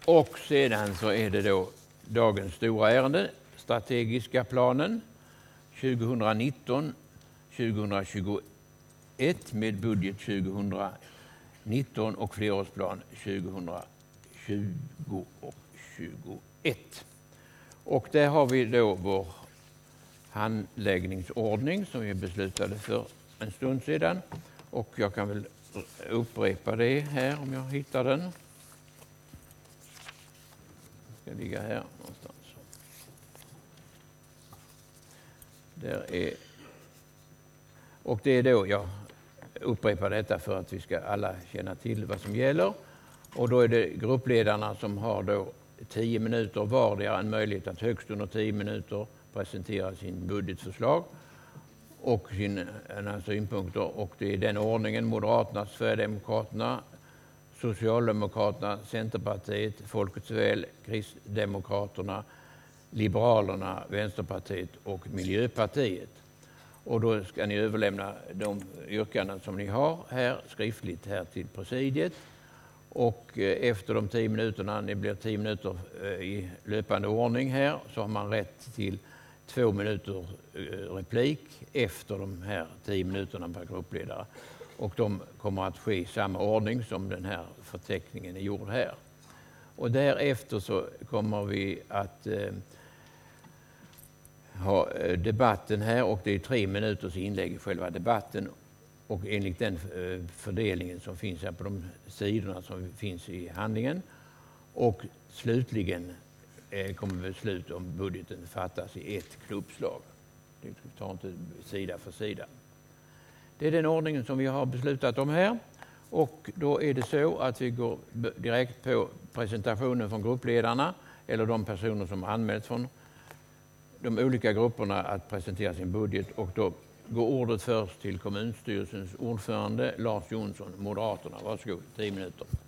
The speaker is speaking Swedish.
Och sedan så är det då dagens stora ärende, strategiska planen 2019-2021 med budget 2019 och flerårsplan 2020 och 2021. Och där har vi då vår handläggningsordning som vi beslutade för en stund sedan. Och jag kan väl upprepa det här om jag hittar den. Den ska ligga här någonstans. Där är. Och det är då jag upprepar detta för att vi ska alla känna till vad som gäller. Och då är det gruppledarna som har då 10 minuter vardera en möjlighet att högst under 10 minuter presentera sin budgetförslag och sina synpunkter. Och det är den ordningen Moderaterna, Sverigedemokraterna, Socialdemokraterna, Centerpartiet, Folkets väl, Kristdemokraterna, Liberalerna, Vänsterpartiet och Miljöpartiet. Och då ska ni överlämna de yrkanden som ni har här skriftligt här till presidiet. Och efter de 10 minuterna, det blir 10 minuter i löpande ordning här, så har man rätt till 2 minuter replik efter de här 10 minuterna per gruppledare. Och de kommer att ske i samma ordning som den här förteckningen är gjord här. Och därefter så kommer vi att ha debatten här, och det är 3 minuters inlägg i själva debatten. Och enligt den fördelningen som finns här på de sidorna som finns i handlingen. Och slutligen kommer beslut om budgeten fattas i ett klubbslag. Det tar inte sida för sida. Det är den ordningen som vi har beslutat om här. Och då är det så att vi går direkt på presentationen från gruppledarna eller de personer som anmält från de olika grupperna att presentera sin budget. Och då går ordet först till kommunstyrelsens ordförande Lars Jonsson, Moderaterna. Varsågod, 10 minuter.